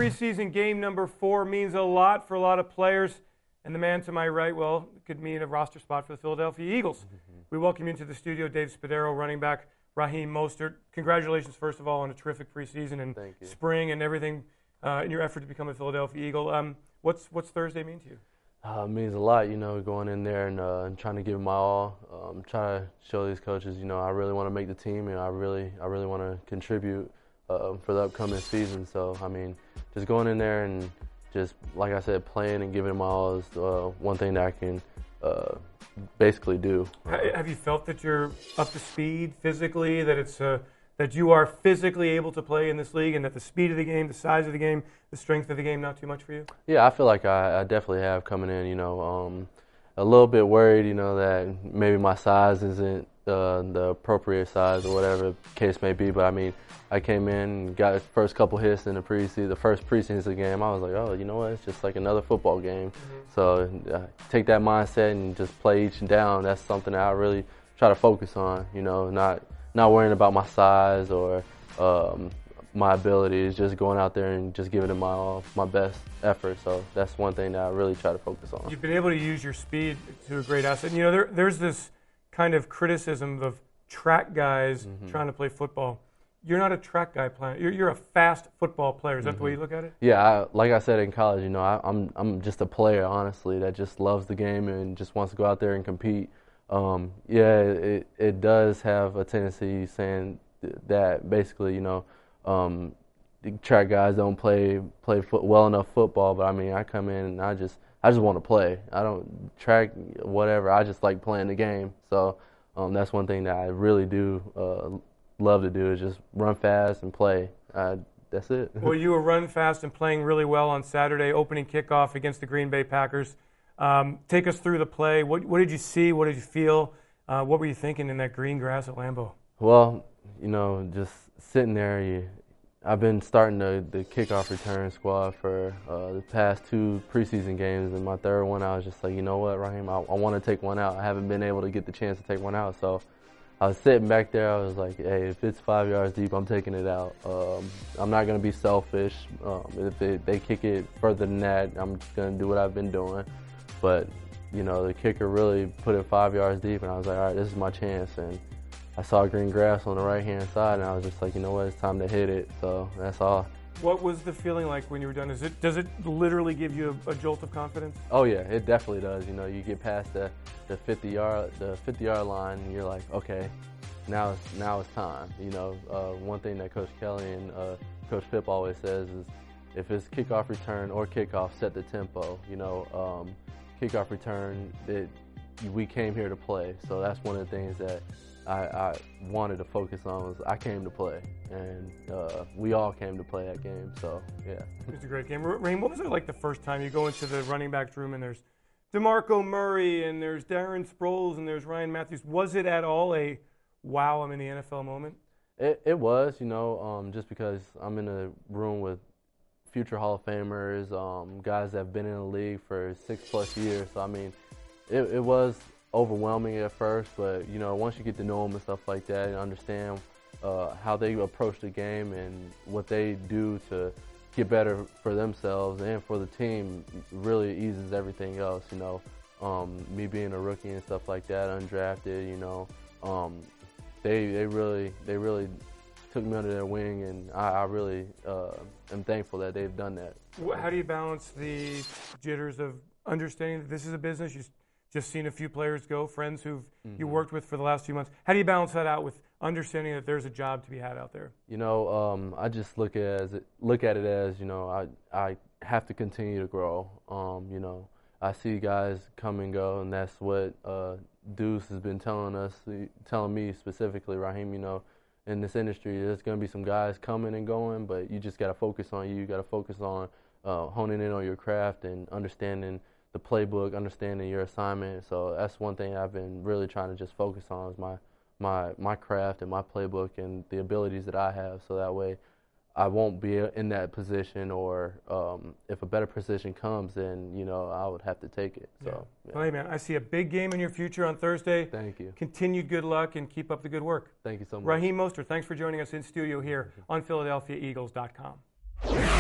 preseason game number 4 means a lot for a lot of players. And the man to my right, well, it could mean a roster spot for the Philadelphia Eagles. We welcome you into the studio, Dave Spadaro, running back Raheem Mostert. Congratulations, first of all, on a terrific preseason and spring and everything in your effort to become a Philadelphia Eagle. What's Thursday mean to you? It means a lot, going in there and trying to give my all. Try to show these coaches, I really want to make the team and I really want to contribute for the upcoming season. So, just going in there and just, like I said, playing and giving my all is one thing that I can basically do. Have you felt that you're up to speed physically, that it's that you are physically able to play in this league, and that the speed of the game, the size of the game, the strength of the game, not too much for you? Yeah, I feel like I definitely have coming in, a little bit worried, that maybe my size isn't the appropriate size or whatever the case may be. But, I came in and got the first couple hits in the first preseason game. I was like, oh, you know what, it's just like another football game. So take that mindset and just play each down. That's something that I really try to focus on, not worrying about my size or my abilities, just going out there and just giving it my best effort. So that's one thing that I really try to focus on. You've been able to use your speed to a great asset. There's this kind of criticism of track guys trying to play football. You're not a track guy playing. You're a fast football player. Is that the way you look at it? Yeah, like I said in college, I'm just a player, honestly, that just loves the game and just wants to go out there and compete. It does have a tendency saying that basically, the track guys don't play well enough football. But I come in and I just want to play. I don't track whatever. I just like playing the game. So that's one thing that I really do love to do, is just run fast and play. That's it. Well, you were running fast and playing really well on Saturday, opening kickoff against the Green Bay Packers. Take us through the play. What did you see? What did you feel? What were you thinking in that green grass at Lambeau? Well, just sitting there, I've been starting the kickoff return squad for the past 2 preseason games, and my third one, I was just like, you know what, Raheem, I want to take one out. I haven't been able to get the chance to take one out, so I was sitting back there. I was like, hey, if it's 5 yards deep, I'm taking it out. I'm not going to be selfish. If they kick it further than that, I'm just going to do what I've been doing. But, the kicker really put it 5 yards deep, and I was like, all right, this is my chance. And I saw green grass on the right-hand side, and I was just like, you know what, it's time to hit it. So that's all. What was the feeling like when you were done? Does it literally give you a jolt of confidence? Oh yeah, it definitely does. You get past the 50-yard line, and you're like, okay, now it's time. One thing that Coach Kelly and Coach Phipp always says is, if it's kickoff return or kickoff, set the tempo. Kickoff return, we came here to play. So that's one of the things that I wanted to focus on. Was I came to play, and we all came to play that game. So yeah, it was a great game. Raheem, what was it like the first time you go into the running backs room and there's DeMarco Murray and there's Darren Sproles and there's Ryan Matthews? Was it at all a wow, I'm in the NFL moment? It was, just because I'm in a room with future Hall of Famers, guys that have been in the league for 6+ years. So it was overwhelming at first, but once you get to know them and stuff like that and understand how they approach the game and what they do to get better for themselves and for the team, really eases everything else. Me being a rookie and stuff like that, undrafted, they really took me under their wing, and I really am thankful that they've done that. How do you balance the jitters of understanding that this is a business? You've just seen a few players go, friends who've you worked with for the last few months. How do you balance that out with understanding that there's a job to be had out there? I just look at it as I have to continue to grow. I see guys come and go, and that's what Deuce has been telling me specifically, Raheem. In this industry, there's going to be some guys coming and going, but you just got to focus on you. You got to focus on honing in on your craft and understanding the playbook, understanding your assignment. So that's one thing I've been really trying to just focus on, is my craft and my playbook and the abilities that I have, so that way I won't be in that position, or if a better position comes, then I would have to take it. So, yeah. Well, hey man, I see a big game in your future on Thursday. Thank you. Continued good luck and keep up the good work. Thank you so much. Raheem Mostert, thanks for joining us in studio here on PhiladelphiaEagles.com.